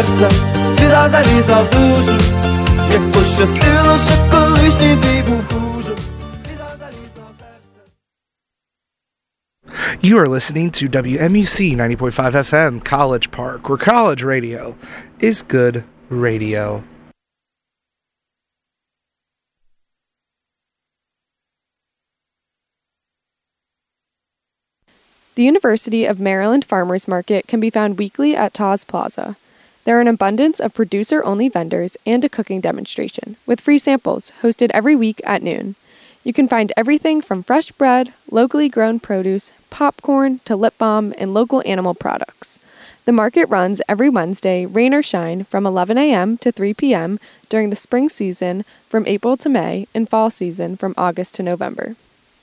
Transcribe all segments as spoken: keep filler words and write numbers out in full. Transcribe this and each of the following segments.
serce, wyda zalizał w duszy. Jak poświastyło się колишній твій був хуже. You are listening to W M U C ninety point five F M College Park, where college radio is good radio. The University of Maryland Farmers Market can be found weekly at Taws Plaza. There are an abundance of producer-only vendors and a cooking demonstration, with free samples, hosted every week at noon. You can find everything from fresh bread, locally grown produce, popcorn, to lip balm, and local animal products. The market runs every Wednesday, rain or shine, from eleven a.m. to three p.m. during the spring season from April to May, and fall season from August to November.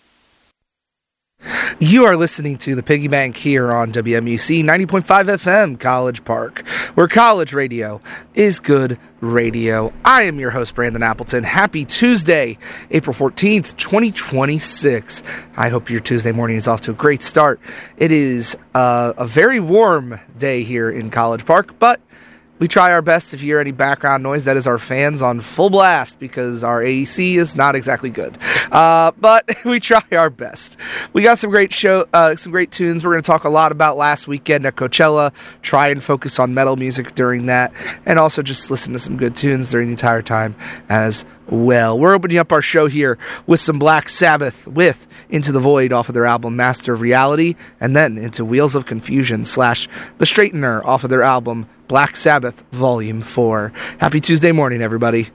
You are listening to the Piggy Bank here on W M U C ninety point five F M College Park, where college radio is good radio. I am your host, Brandon Appleton. Happy Tuesday, April fourteenth, twenty twenty-six. I hope your Tuesday morning is off to a great start. It is uh, a very warm day here in College Park, but we try our best. If you hear any background noise, that is our fans on full blast because our A E C is not exactly good. Uh, but we try our best. We got some great show, uh, some great tunes. We're going to talk a lot about last weekend at Coachella, try and focus on metal music during that, and also just listen to some good tunes during the entire time as well. We're opening up our show here with some Black Sabbath with Into the Void off of their album Master of Reality, and then into Wheels of Confusion slash The Straightener off of their album Black Sabbath Volume four. Happy Tuesday morning, everybody.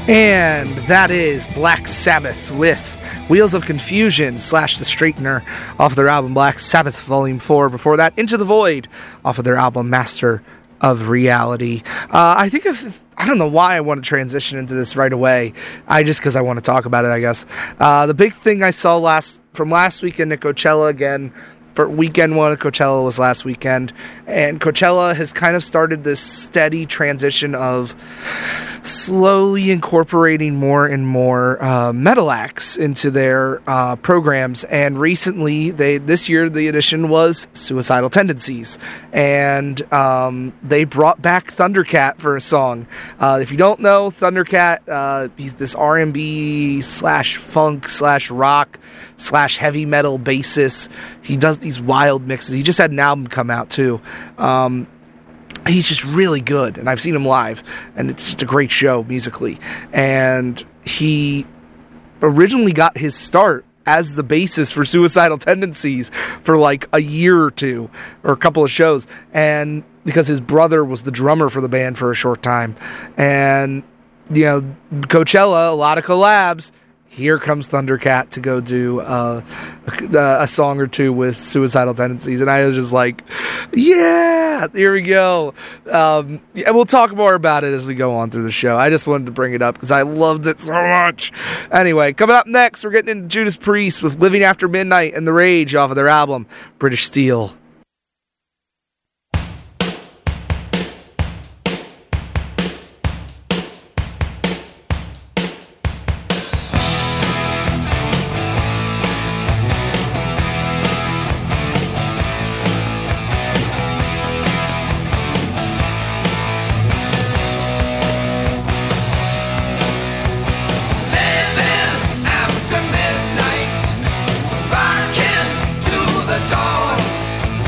And that is Black Sabbath with Wheels of Confusion slash The Straightener off of their album Black Sabbath Volume four. Before that, Into the Void off of their album Master of Reality. Uh, I think if, if I don't know why I want to transition into this right away. I just because I want to talk about it, I guess. Uh, the big thing I saw last from last weekend at Coachella again. For weekend one of Coachella was last weekend, and Coachella has kind of started this steady transition of slowly incorporating more and more uh, metal acts into their uh, programs. And recently, they this year the addition was Suicidal Tendencies, and um, they brought back Thundercat for a song. Uh, if you don't know Thundercat, uh, he's this R and B slash funk slash rock slash heavy metal bassist. He does these wild mixes. He just had an album come out too. Um, he's just really good, and I've seen him live, and it's just a great show musically. And he originally got his start as the bassist for Suicidal Tendencies for like a year or two, or a couple of shows, and because his brother was the drummer for the band for a short time. And you know, Coachella, a lot of collabs. Here comes Thundercat to go do uh, a, a song or two with Suicidal Tendencies. And I was just like, yeah, here we go. Um, and we'll talk more about it as we go on through the show. I just wanted to bring it up because I loved it so much. Anyway, coming up next, we're getting into Judas Priest with Living After Midnight and The Rage off of their album, British Steel. After midnight, rocking to the dawn.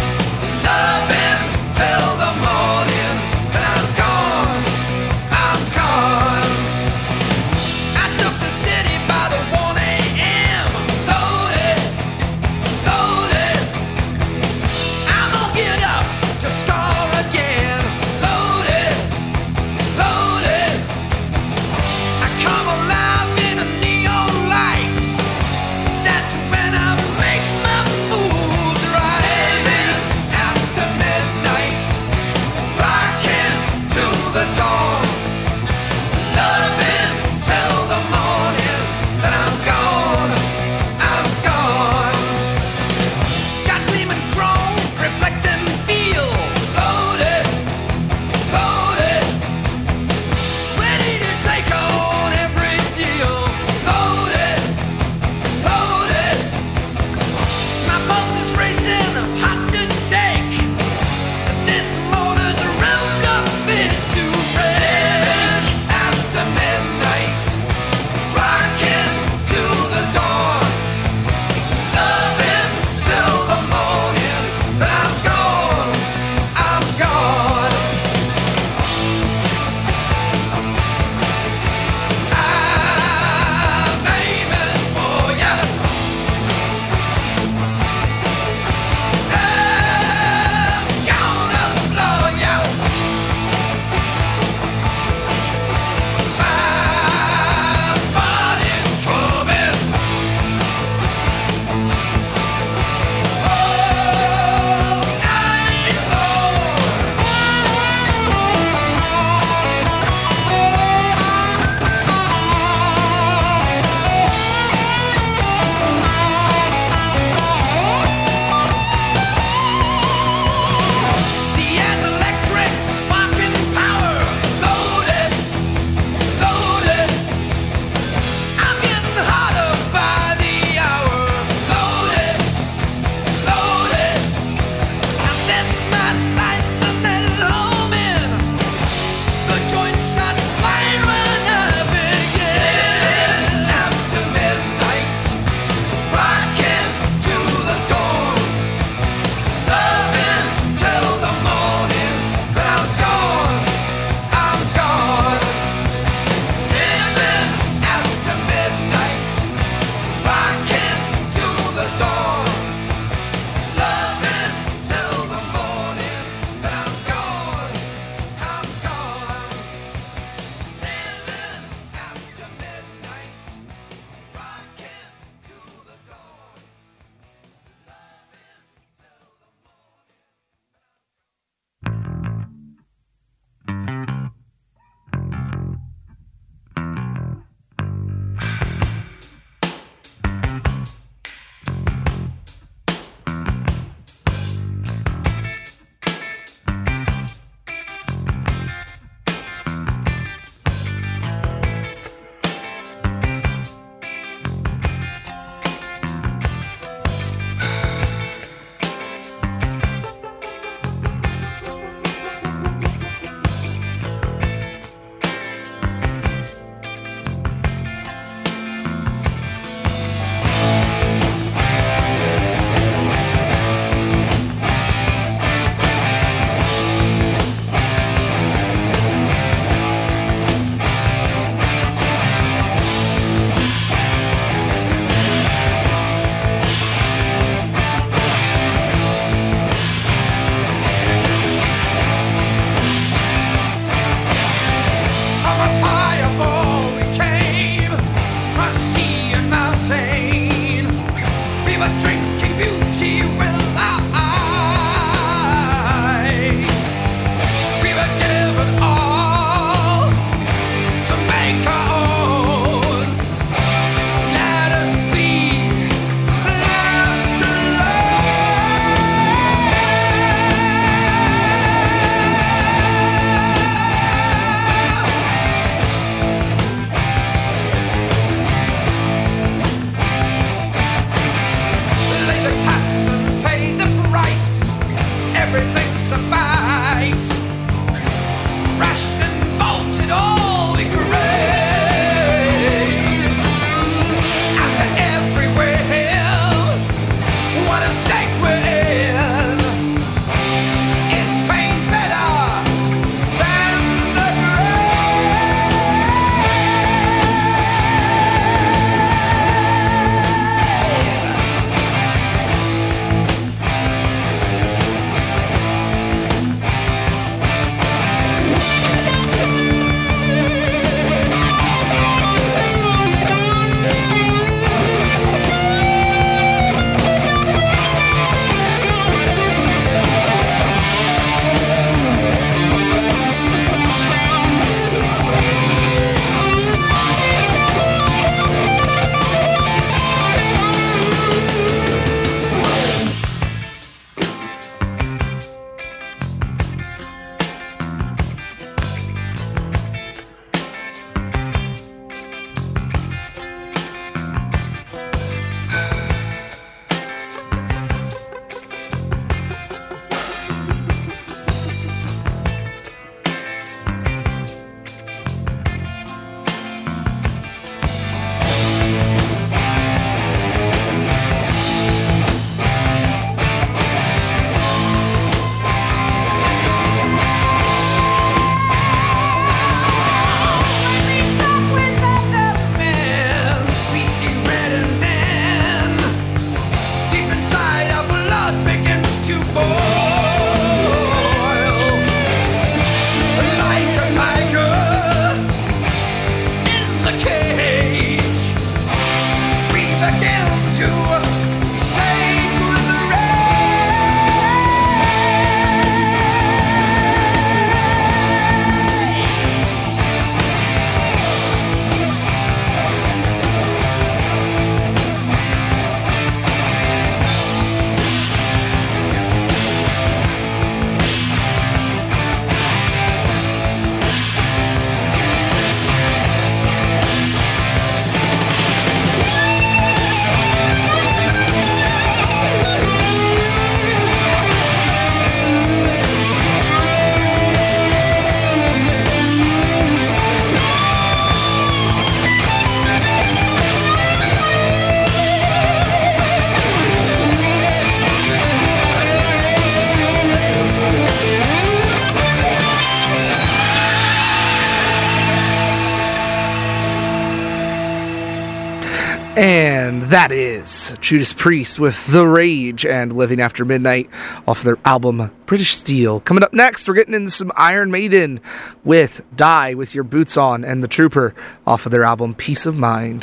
And that is Judas Priest with The Rage and Living After Midnight off their album British Steel. Coming up next, we're getting into some Iron Maiden with Die With Your Boots On and The Trooper off of their album Peace of Mind.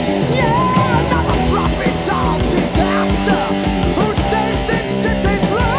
Disaster! Who says this ship is low?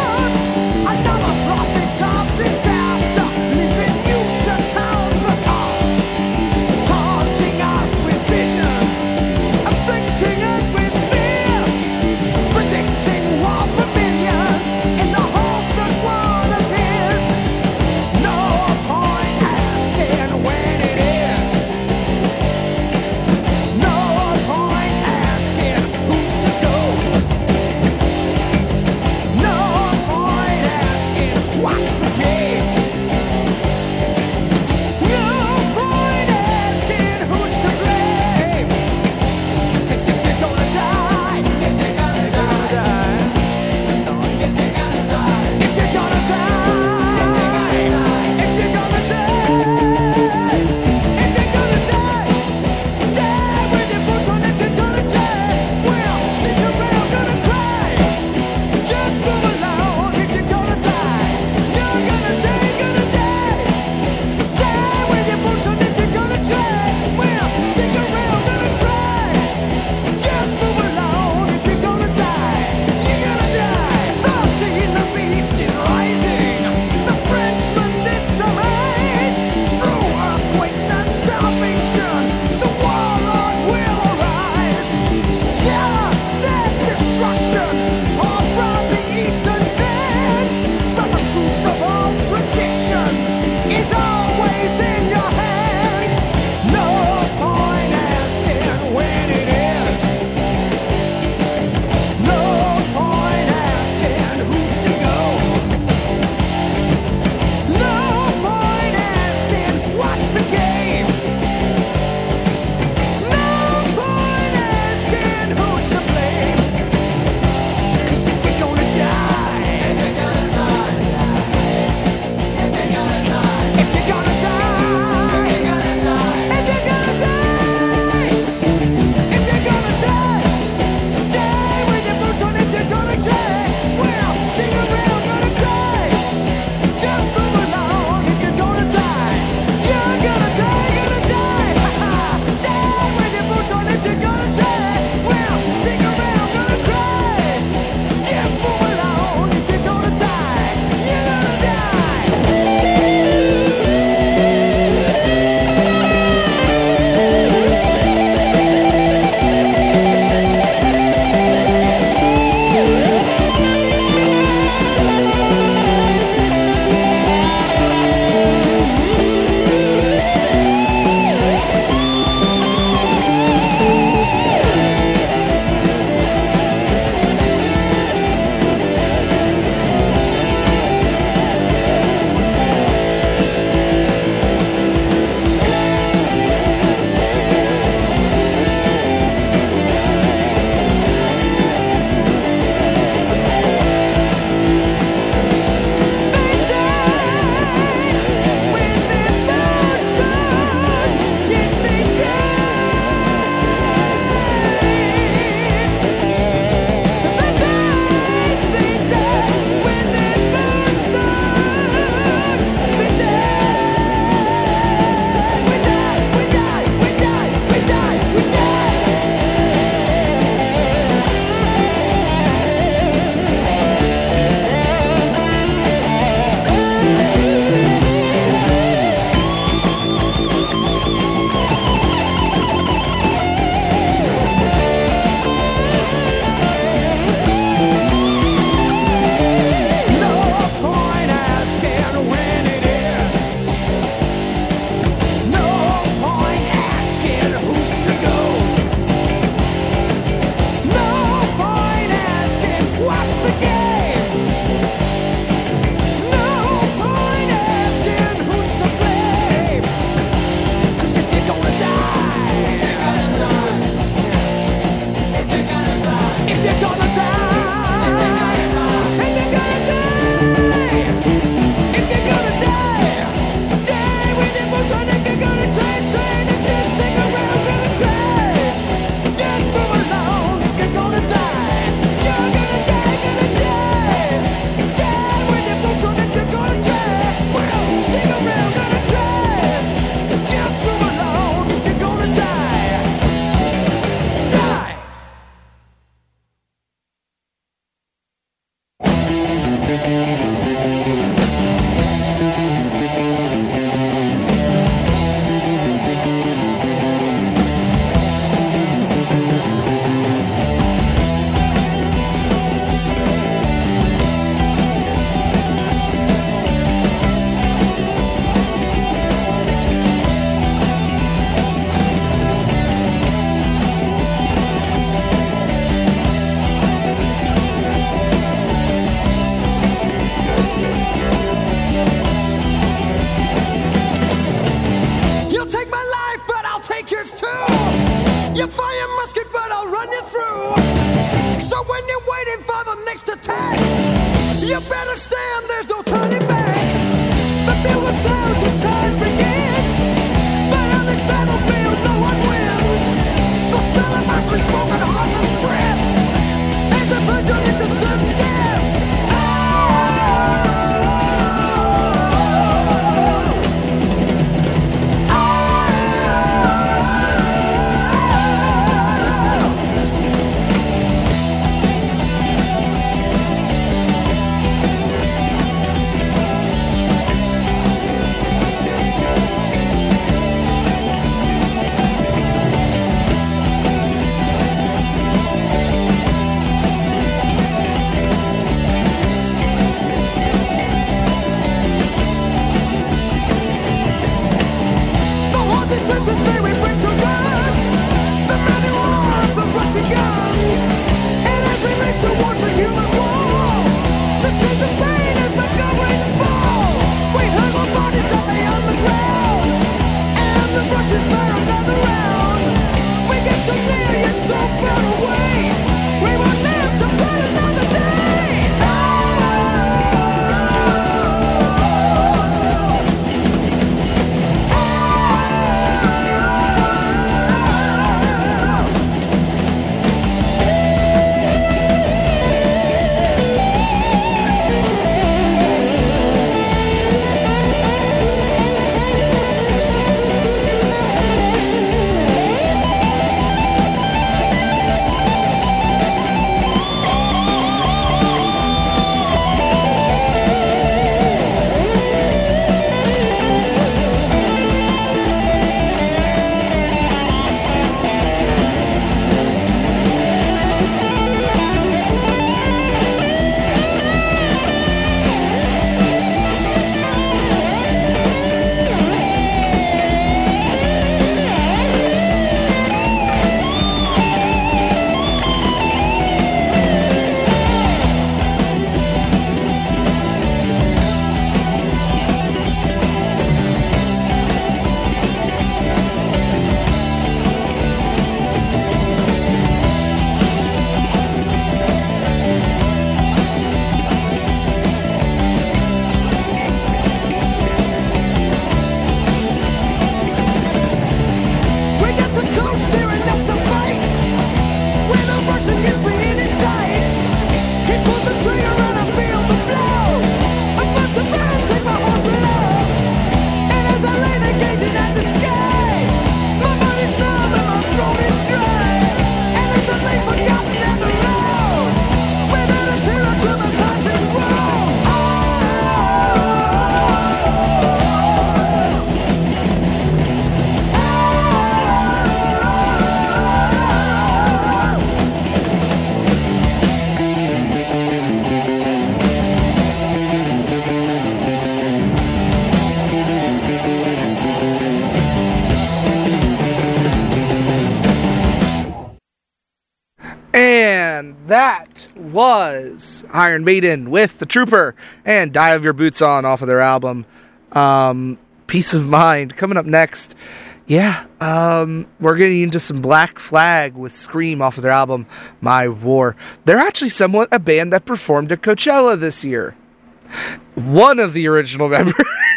was Iron Maiden with The Trooper and Die of Your Boots On off of their album um, Peace of Mind. Coming up next, yeah, um, we're getting into some Black Flag with Scream off of their album My War. They're actually somewhat a band that performed at Coachella this year. One of the original members.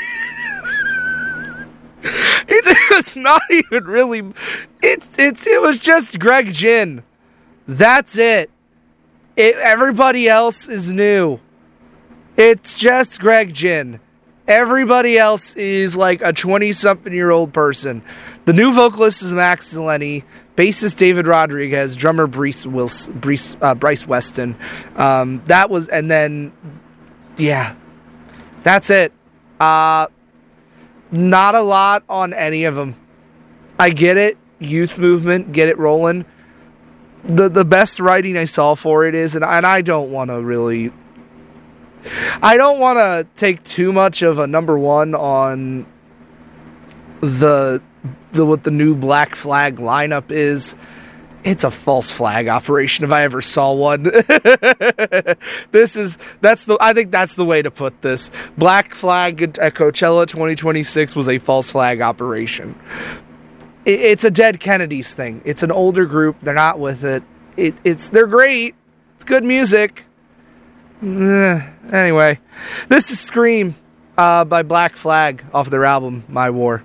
It, it was not even really. It's it's it was just Greg Ginn. That's it. It. Everybody else is new. It's just Greg Ginn. Everybody else is like a twenty-something-year-old person. The new vocalist is Max Zeleny, bassist David Rodriguez, drummer Bryce Wilson, Bryce, uh, Bryce Weston. Um, that was, and then, yeah, that's it. Uh, not a lot on any of them. I get it, youth movement, get it rolling. The the best writing I saw for it is, and, and I don't want to really, I don't want to take too much of a number one on the the what the new Black Flag lineup is. It's a false flag operation if I ever saw one. This is that's the I think that's the way to put this. Black Flag at Coachella twenty twenty-six was a false flag operation. It, it's a Dead Kennedys thing. It's an older group. They're not with it. It it's they're great. It's good music. Eh, anyway, this is Scream uh, by Black Flag off their album My War.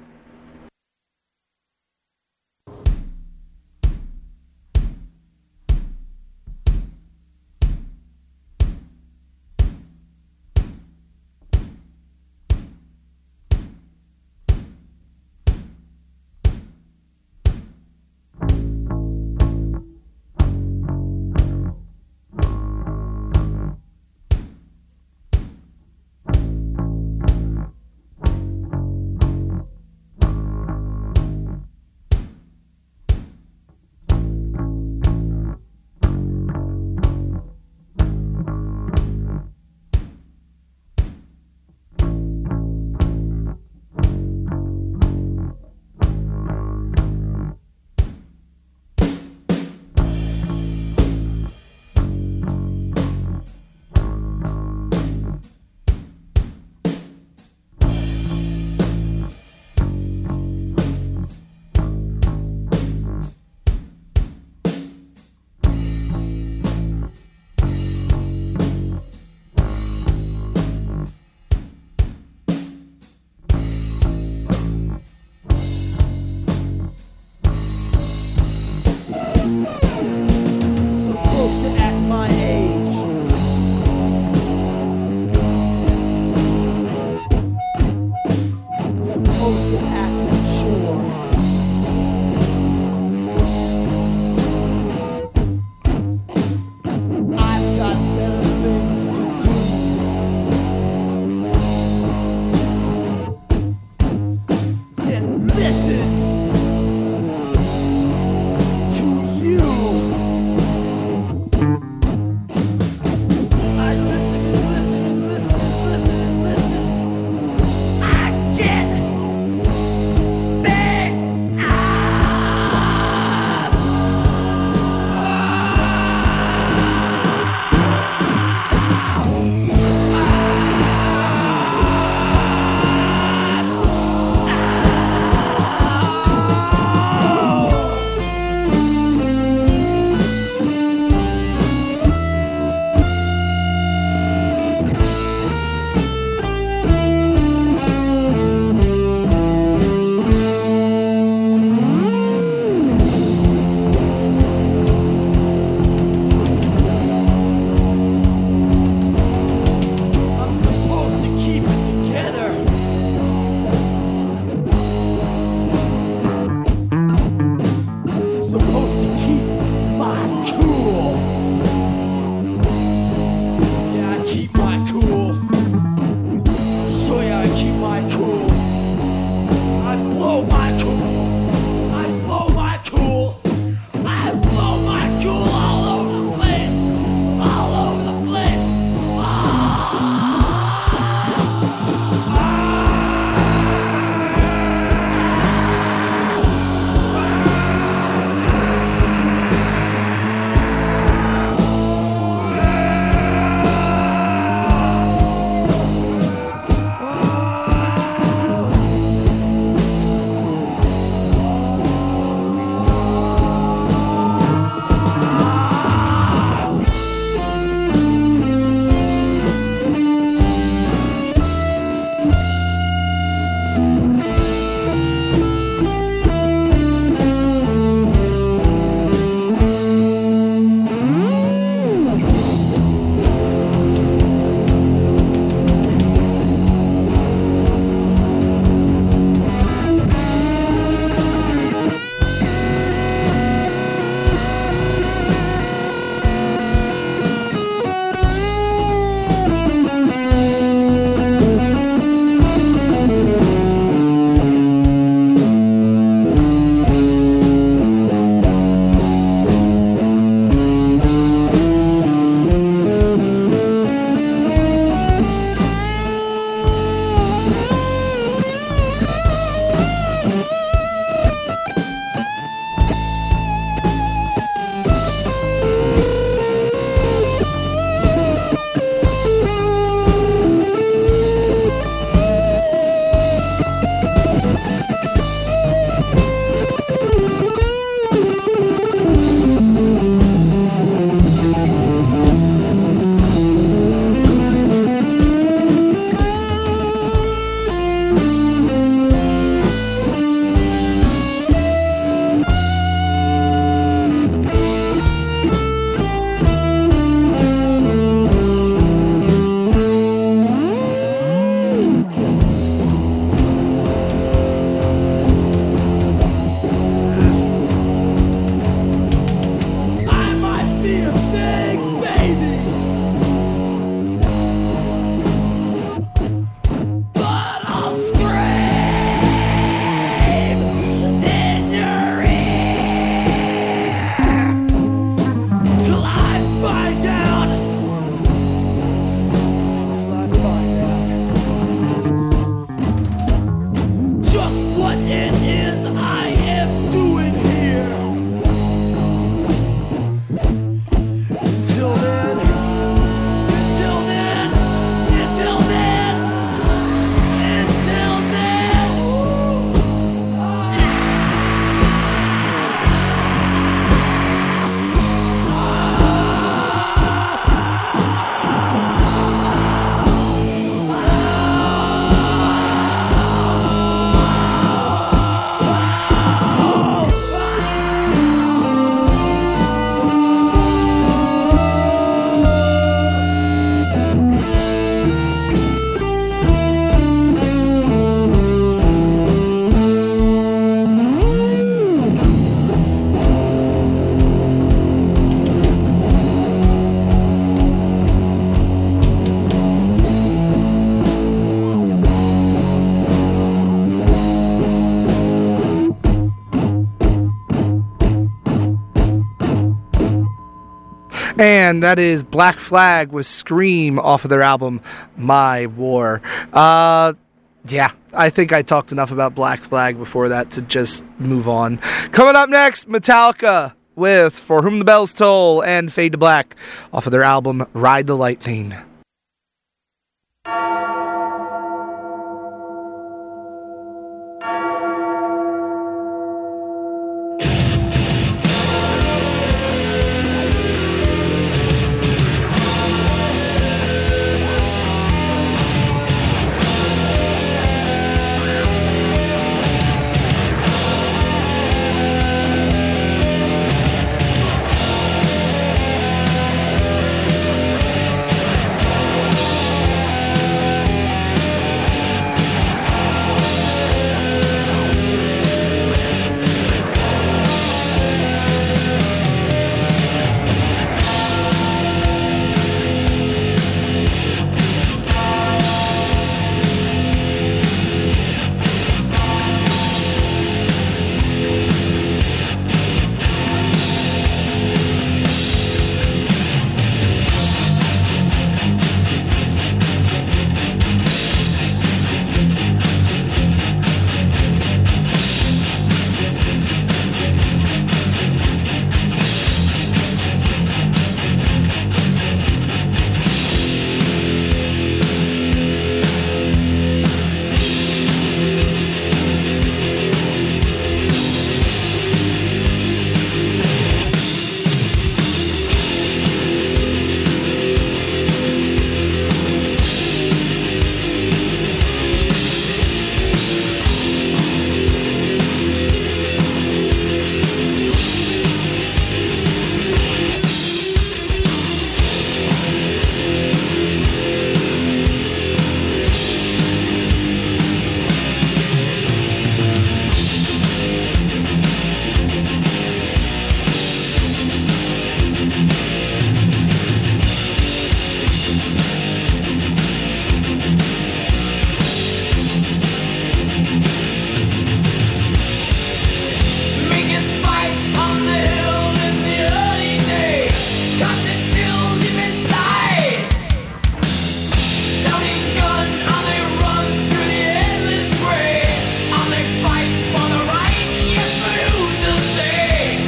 and that is Black Flag with Scream off of their album My War. Uh, yeah, I think I talked enough about Black Flag before that to just move on. Coming up next, Metallica with For Whom the Bells Toll and Fade to Black off of their album Ride the Lightning.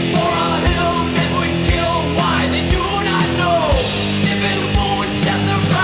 Just the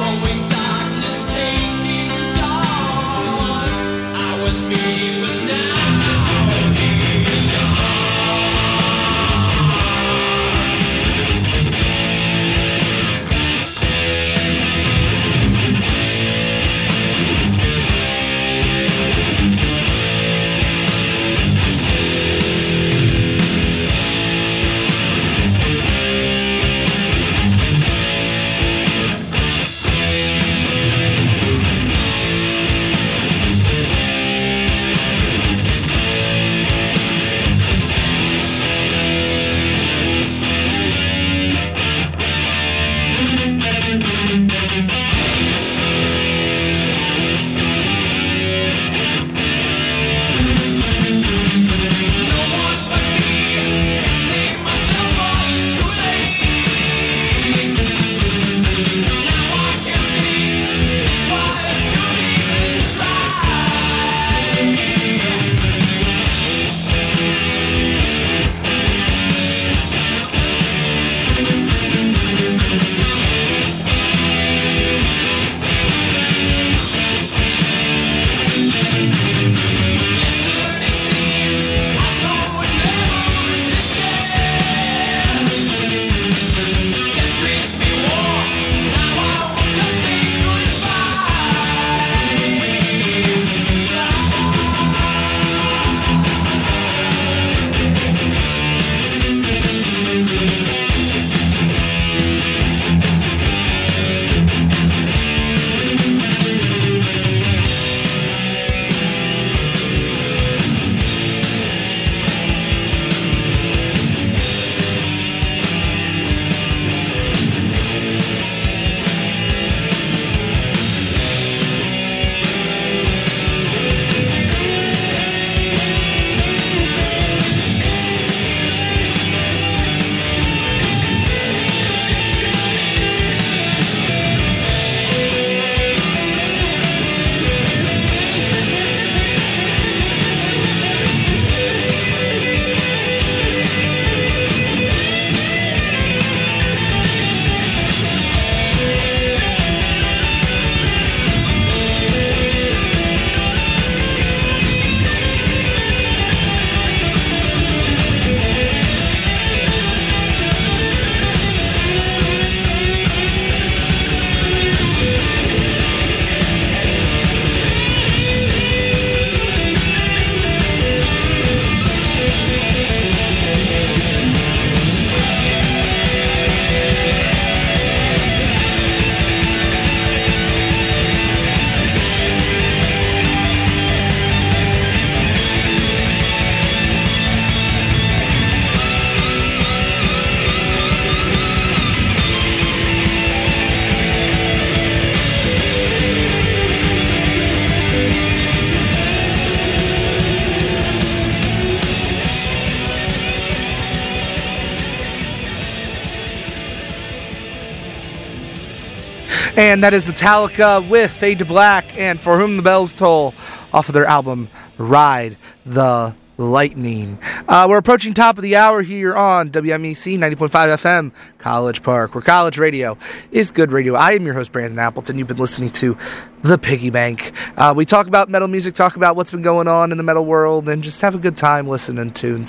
And that is Metallica with Fade to Black and For Whom the Bells Toll off of their album Ride the Lightning. Uh, we're approaching top of the hour here on W M E C ninety point five F M, College Park, where college radio is good radio. I am your host, Brandon Appleton. You've been listening to The Piggy Bank. Uh, we talk about metal music, talk about what's been going on in the metal world, and just have a good time listening to tunes.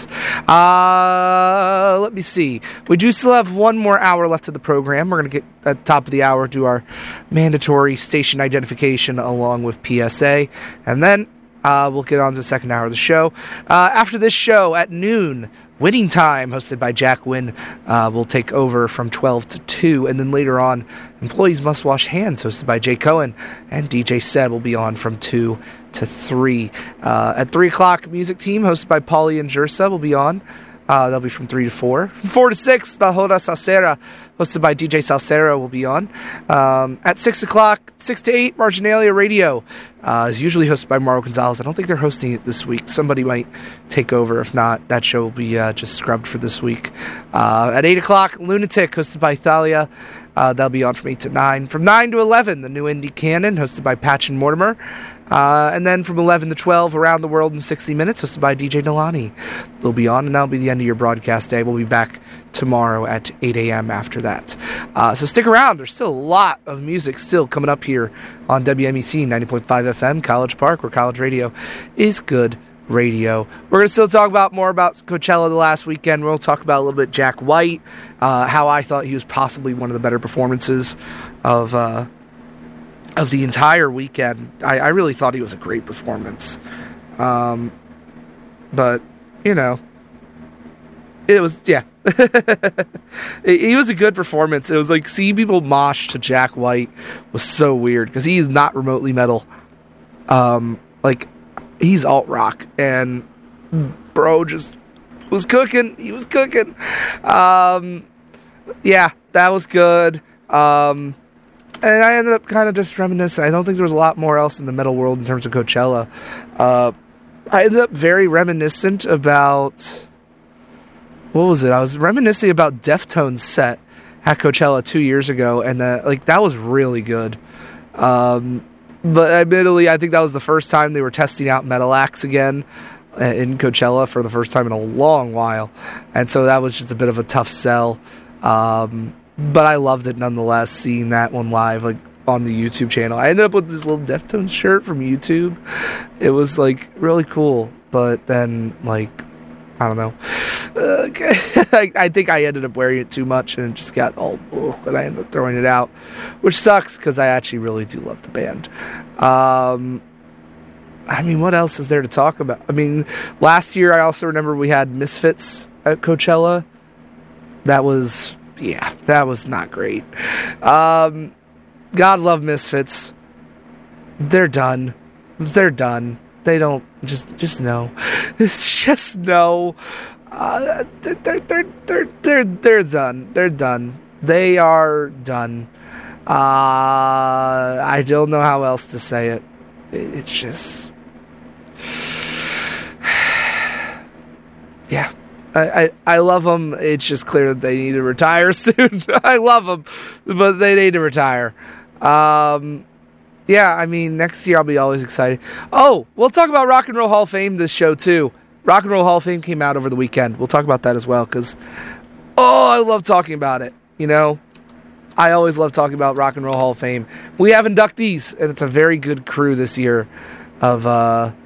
Uh, let me see. We do still have one more hour left of the program. We're going to get at the top of the hour, do our mandatory station identification along with P S A, and then Uh, we'll get on to the second hour of the show. Uh, after this show at noon, Winning Time, hosted by Jack Wynn, uh, will take over from twelve to two. And then later on, Employees Must Wash Hands, hosted by Jay Cohen. And D J Seb will be on from two to three. Uh, at three o'clock, Music Team, hosted by Paulie and Jersa, will be on. Uh, they'll be from three to four. From four to six, the Hora Salsera, hosted by D J Salsera, will be on. Um, at six o'clock, six to eight, Marginalia Radio uh, is usually hosted by Mauro Gonzalez. I don't think they're hosting it this week. Somebody might take over. If not, that show will be uh, just scrubbed for this week. Uh, at eight o'clock, Lunatic, hosted by Thalia. Uh, they'll be on from eight to nine. From nine to eleven, the New Indie Canon, hosted by Patch and Mortimer. Uh, and then from eleven to twelve, Around the World in sixty minutes, hosted by D J Nalani. They'll be on, and that'll be the end of your broadcast day. We'll be back tomorrow at eight a.m. after that. Uh, so stick around. There's still a lot of music still coming up here on W M E C ninety point five F M, College Park, where college radio is good radio. We're going to still talk about more about Coachella the last weekend. We'll talk about a little bit Jack White, uh, how I thought he was possibly one of the better performances of uh, of the entire weekend. I, I really thought he was a great performance. Um, but, you know, it was, yeah. He was a good performance. It was like seeing people mosh to Jack White was so weird because he is not remotely metal. Um, like, he's alt rock, and bro just was cooking. He was cooking. Um, yeah, that was good. Um, and I ended up kind of just reminiscing. I don't think there was a lot more else in the metal world in terms of Coachella. Uh, I ended up very reminiscent about, what was it? I was reminiscing about Deftones' set at Coachella two years ago, and that, like, that was really good. Um, But admittedly, I think that was the first time they were testing out metal acts again in Coachella for the first time in a long while. And so that was just a bit of a tough sell. Um, but I loved it nonetheless, seeing that one live, like, on the YouTube channel. I ended up with this little Deftones shirt from YouTube. It was, like, really cool. But then, like, I don't know. Okay. I, I think I ended up wearing it too much, and it just got all ugh, and I ended up throwing it out, which sucks because I actually really do love the band. Um, I mean, what else is there to talk about? I mean, last year I also remember we had Misfits at Coachella. That was, yeah, that was not great. Um, God love Misfits. They're done. They're done. They don't, just just no. It's just no. Uh, they're they're they're they're they're done. They're done. They are done. Uh, I don't know how else to say it. It's just, yeah. I, I, I love them. It's just clear that they need to retire soon. I love them, but they need to retire. Um. Yeah, I mean, next year I'll be always excited. Oh, we'll talk about Rock and Roll Hall of Fame this show, too. Rock and Roll Hall of Fame came out over the weekend. We'll talk about that as well, because, oh, I love talking about it, you know? I always love talking about Rock and Roll Hall of Fame. We have inductees, and it's a very good crew this year of uh,